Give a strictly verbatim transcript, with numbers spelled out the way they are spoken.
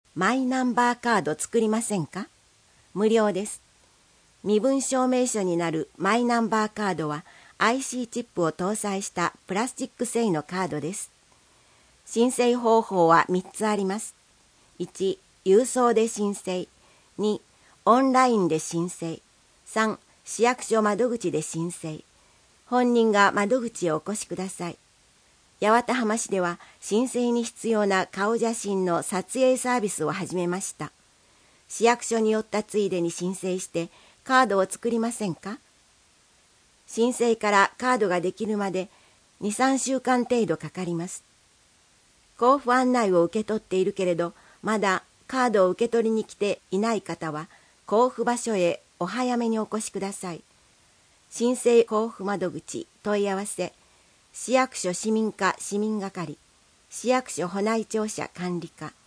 マイナンバーカード作りませんか？無料です。身分証明書になるマイナンバーカードは アイシー チップを搭載したプラスチック製のカードです。申請方法はみっつあります。いち、郵送で申請。に、オンラインで申請。さん、市役所窓口で申請。本人が窓口へお越しください。八幡浜市では申請に必要な顔写真の撮影サービスを始めました。市役所に寄ったついでに申請してカードを作りませんか？申請からカードができるまでに、さんしゅうかん程度かかります。交付案内を受け取っているけれど、まだカードを受け取りに来ていない方は、交付場所へお早めにお越しください。申請交付窓口問い合わせ、市役所市民課市民係、市役所保内庁舎管理課。